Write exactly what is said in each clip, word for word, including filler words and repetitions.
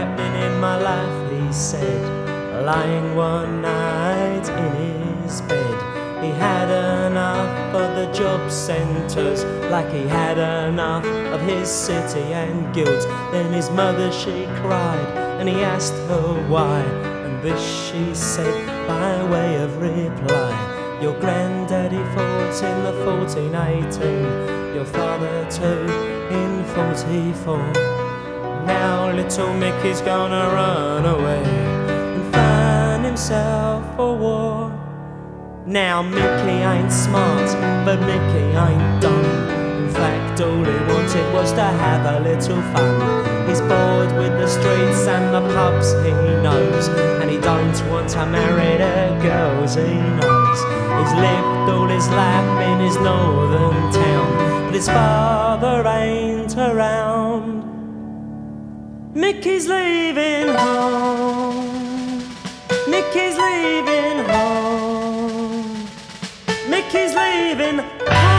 happening in my life, he said, lying one night in his bed. He had enough of the job centres, like he had enough of his city and guilt. Then his mother, she cried, and he asked her why, and this she said by way of reply: your granddaddy fought in the fourteen eighteen, your father too in forty-four. Now little Mickey's gonna run away and find himself a war. Now Mickey ain't smart, but Mickey ain't dumb. In fact, all he wanted was to have a little fun. He's bored with the streets and the pubs he knows, and he don't want to marry the girls he knows. He's lived all his life in his northern town, but his father ain't around. Mickey's leaving home, Mickey's leaving home, Mickey's leaving home.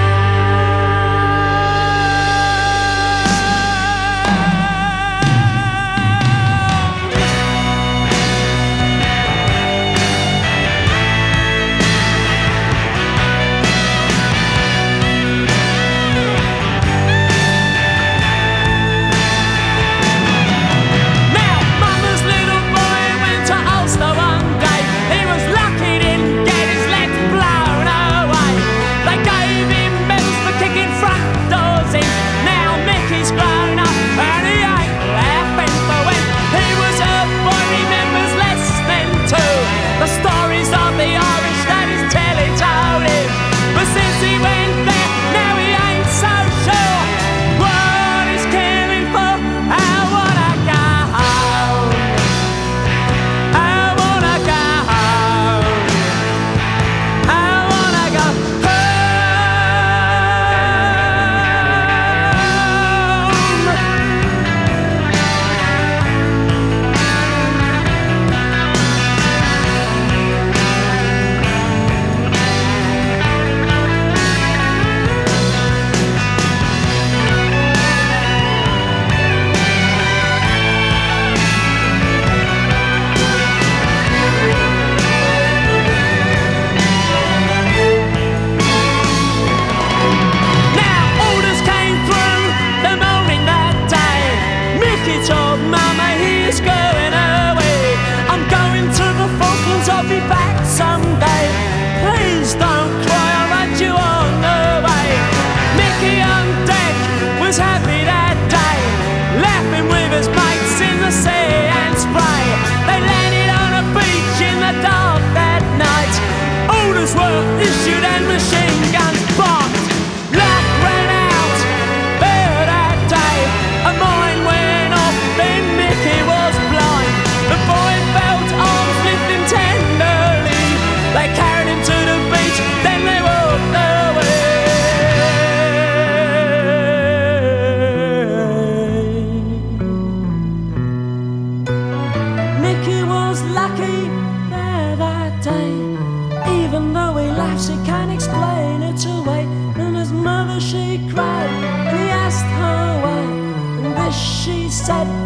Even though he laughs, he can't explain it away. And his mother, she cried, and he asked her why, and this she said: